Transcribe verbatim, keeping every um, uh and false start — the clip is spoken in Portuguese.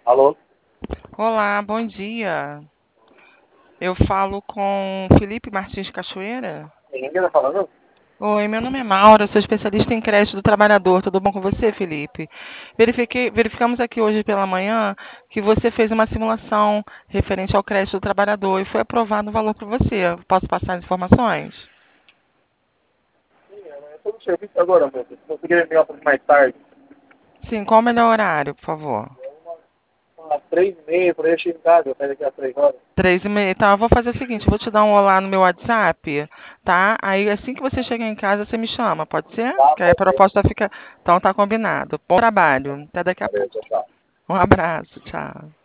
Alô? Olá, bom dia. Eu falo com Felipe Martins Cachoeira. Ninguém tá falando? Oi, meu nome é Maura, sou especialista em crédito do trabalhador. Tudo bom com você, Felipe? Verifiquei, verificamos aqui hoje pela manhã que você fez uma simulação referente ao crédito do trabalhador e foi aprovado o valor para você. Posso passar as informações? Sim, eu tô no serviço agora, moço. Se você quiser ligar um pouco mais tarde, Sim, qual o melhor horário, por favor? umas três e meia, por aí eu chego em casa, eu saio daqui às três horas. Três e meia. Então, eu vou fazer o seguinte, eu vou te dar um olá no meu WhatsApp, tá? Aí, assim que você chegar em casa, você me chama, pode ser? Tá, Que aí a pode ser. proposta fica... Então, tá combinado. Bom trabalho. Até daqui a Valeu, pouco. tchau, tchau. Um abraço. Tchau.